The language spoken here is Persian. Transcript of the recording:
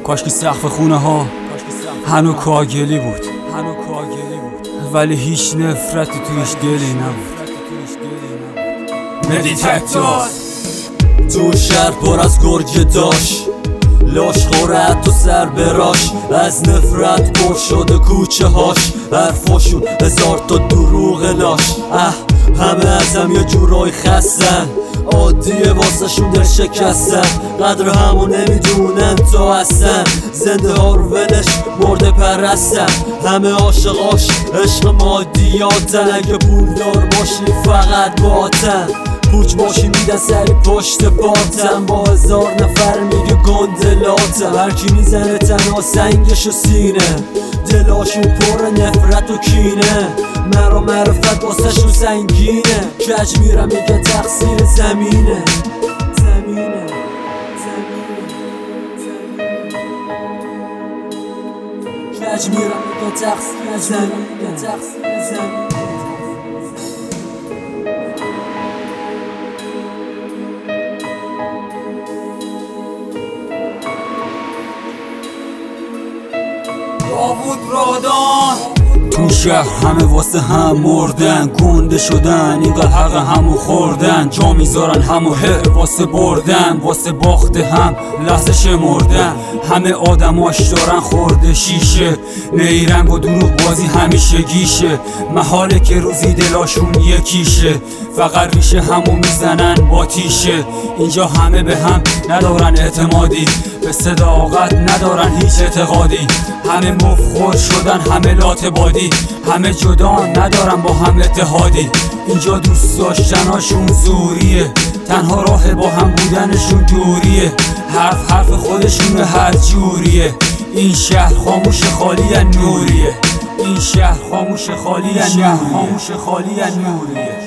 کاش که سقف خونه ها هنو کاگلی بود، ولی هیچ نفرتی تویش دلی نبود. مدیتکتور تو شهر پر از گرگه داشت، لاش خوره تو سر براش، از نفرت پر شده کوچه هاش، حرفاشون هزار تا دروغ لاش. همه ازم یه جورای خستن، عادیه واسه شون دل شکستن، قدر همو نمیدونن تا هستن، زنده ها رو ولش مرده پرستن، همه عاشقاش عشق مادیاتن، اگه پولدار باشی فقط باتن، پوچ باشی میدن سری پشت پاتم، با هزار نفر میگه گندلاتم، هرکی میزنه تنها سنگش و سینه، دلاشون پر نفرت و کینه، مرا معرفت واسه شون سنگینه، کج میرم میگه تقصیر زمینه. کج میرم میگه تقصیر زمینه. داوود رادان تو شهر همه واسه هم مردن، گنده شدن اینقدر حق همو خوردن، جا میذارن همو واسه بردن، واسه باخت هم لحظه شمردن، همه آدماش دارن خورده شیشه، نیرنگ و دروغ بازی همیشه گیشه، محاله که روزی دلاشون یکیشه، فقط ریشه همو میزنن با تیشه، اینجا همه به هم ندارن اعتمادی، به صداقت ندارن هیچ اعتقادی، همه مفخور شدن همه لات بادی، همه جدا ندارن با هم اتحادی، اینجا دوست داشتناشون زوریه، تنها راه با هم بودنشون دوریه، حرف خودشون هر جوریه، این شهر خاموش خالی از نوریه، این شهر خاموش خالی از نوریه.